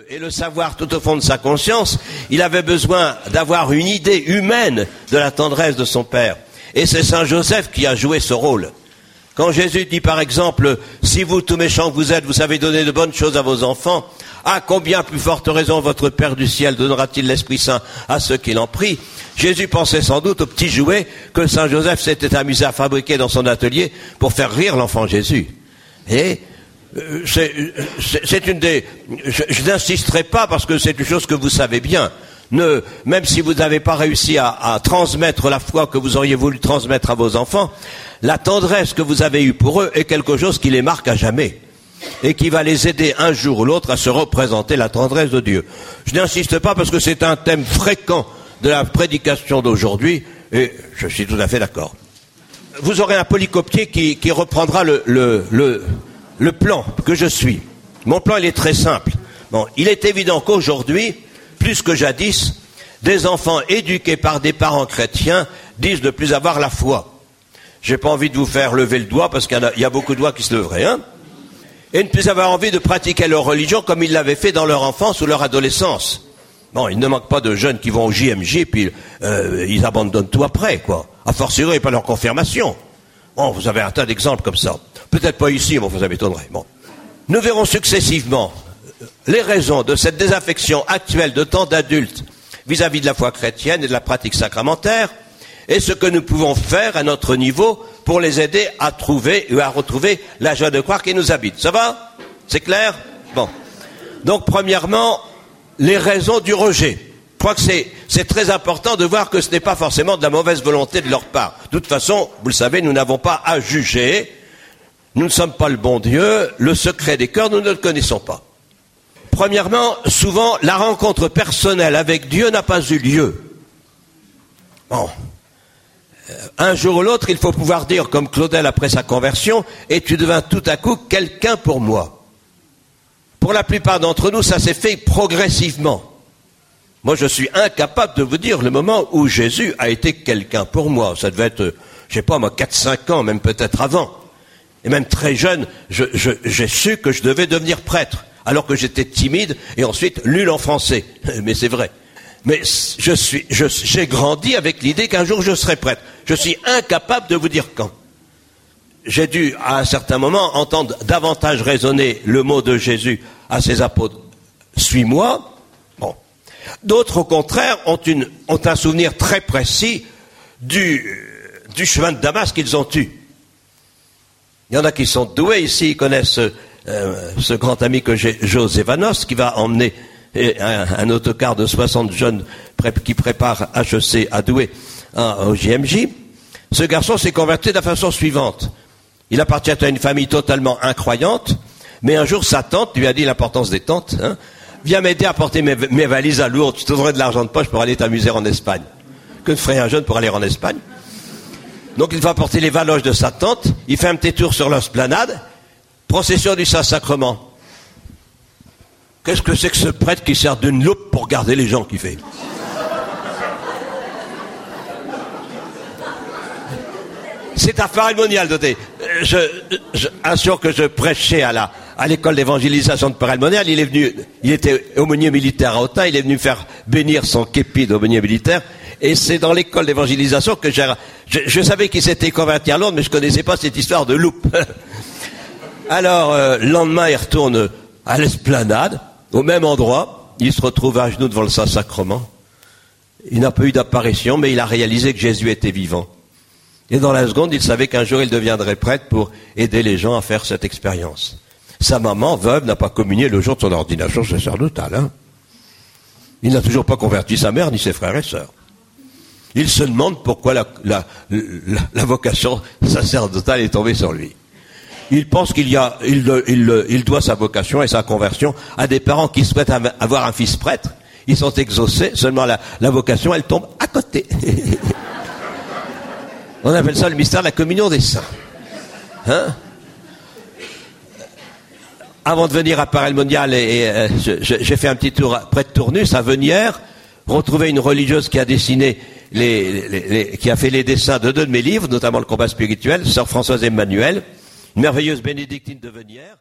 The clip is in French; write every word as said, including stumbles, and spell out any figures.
Et le savoir tout au fond de sa conscience, il avait besoin d'avoir une idée humaine de la tendresse de son Père. Et c'est Saint Joseph qui a joué ce rôle. Quand Jésus dit par exemple, si vous, tout méchants que vous êtes, vous savez donner de bonnes choses à vos enfants, à combien plus forte raison votre Père du ciel donnera-t-il l'Esprit Saint à ceux qui l'en prient? Jésus pensait sans doute au petit jouet que Saint Joseph s'était amusé à fabriquer dans son atelier pour faire rire l'enfant Jésus. Et euh, c'est, c'est, c'est une des... Je, je n'insisterai pas parce que c'est une chose que vous savez bien. Ne, même si vous n'avez pas réussi à, à transmettre la foi que vous auriez voulu transmettre à vos enfants, la tendresse que vous avez eue pour eux est quelque chose qui les marque à jamais et qui va les aider un jour ou l'autre à se représenter la tendresse de Dieu. Je n'insiste pas parce que c'est un thème fréquent de la prédication d'aujourd'hui et je suis tout à fait d'accord. Vous aurez un polycopier qui, qui reprendra le, le, le, le plan que je suis. Mon plan, il est très simple. Bon, il est évident qu'aujourd'hui, plus que jadis, des enfants éduqués par des parents chrétiens disent ne plus avoir la foi. J'ai pas envie de vous faire lever le doigt parce qu'il y, a, il y a beaucoup de doigts qui se leveraient, hein. Et ne plus avoir envie de pratiquer leur religion comme ils l'avaient fait dans leur enfance ou leur adolescence. Bon, il ne manque pas de jeunes qui vont au J M J puis euh, ils abandonnent tout après, quoi. A fortiori, pas leur confirmation. Bon, vous avez un tas d'exemples comme ça. Peut-être pas ici, mais vous m'étonnerez. Bon. Nous verrons successivement les raisons de cette désaffection actuelle de tant d'adultes vis-à-vis de la foi chrétienne et de la pratique sacramentaire, et ce que nous pouvons faire à notre niveau pour les aider à trouver ou à retrouver la joie de croire qui nous habite. Ça va? C'est clair? Bon. Donc, premièrement, les raisons du rejet. Je crois que c'est, c'est très important de voir que ce n'est pas forcément de la mauvaise volonté de leur part. De toute façon, vous le savez, nous n'avons pas à juger. Nous ne sommes pas le bon Dieu. Le secret des cœurs, nous ne le connaissons pas. Premièrement, souvent, la rencontre personnelle avec Dieu n'a pas eu lieu. Bon. Un jour ou l'autre, il faut pouvoir dire, comme Claudel après sa conversion, « Et tu devins tout à coup quelqu'un pour moi ». Pour la plupart d'entre nous, ça s'est fait progressivement. Moi, je suis incapable de vous dire le moment où Jésus a été quelqu'un pour moi. Ça devait être, je sais pas moi, quatre cinq ans, même peut-être avant. Et même très jeune, je, je, j'ai su que je devais devenir prêtre, alors que j'étais timide et ensuite nul en français. Mais c'est vrai. Mais je suis, je, j'ai grandi avec l'idée qu'un jour je serai prêtre. Je suis incapable de vous dire quand. J'ai dû, à un certain moment, entendre davantage résonner le mot de Jésus à ses apôtres. Suis-moi. Bon. D'autres, au contraire, ont, une, ont un souvenir très précis du, du chemin de Damas qu'ils ont eu. Il y en a qui sont doués ici, ils connaissent euh, ce grand ami que j'ai, José Vanos, qui va emmener un, un autocar de soixante jeunes pré- qui préparent H E C à Douai hein, au J M J. Ce garçon s'est converti de la façon suivante. Il appartient à une famille totalement incroyante, mais un jour sa tante lui a dit l'importance des tantes. Hein, viens m'aider à porter mes, mes valises à Lourdes, je te donnerai de l'argent de poche pour aller t'amuser en Espagne. Que ferait un jeune pour aller en Espagne? Donc il va porter les valoches de sa tante, il fait un petit tour sur l'esplanade, procession du Saint-Sacrement. Qu'est-ce que c'est que ce prêtre qui sert d'une loupe pour regarder les gens qu'il fait? C'est un Paray-le-Monial, doté. Je, je assure que je prêchais à la, à l'école d'évangélisation de Paray-le-Monial. Il est venu, il était aumônier militaire à Autun, il est venu faire bénir son képi d'aumônier militaire. Et c'est dans l'école d'évangélisation que j'ai, je, je savais qu'il s'était converti à Londres, mais je connaissais pas cette histoire de loupe. Alors, euh, le lendemain, il retourne à l'esplanade, au même endroit. Il se retrouve à genoux devant le Saint-Sacrement. Il n'a pas eu d'apparition, mais il a réalisé que Jésus était vivant. Et dans la seconde, il savait qu'un jour, il deviendrait prêtre pour aider les gens à faire cette expérience. Sa maman, veuve, n'a pas communié le jour de son ordination sacerdotale. Hein. Il n'a toujours pas converti sa mère ni ses frères et sœurs. Il se demande pourquoi la, la, la, la vocation sacerdotale est tombée sur lui. Il pense qu'il y a, il, il, il doit sa vocation et sa conversion à des parents qui souhaitent avoir un fils prêtre. Ils sont exaucés, seulement la, la vocation, elle tombe à côté. On appelle ça le mystère de la communion des saints. Hein? Avant de venir à Paray-le-Monial, et, et, euh, je, j'ai fait un petit tour près de Tournus, à Venières, retrouver une religieuse qui a dessiné les, les, les, qui a fait les dessins de deux de mes livres, notamment le combat spirituel, sœur Françoise Emmanuel, une merveilleuse bénédictine de Venières.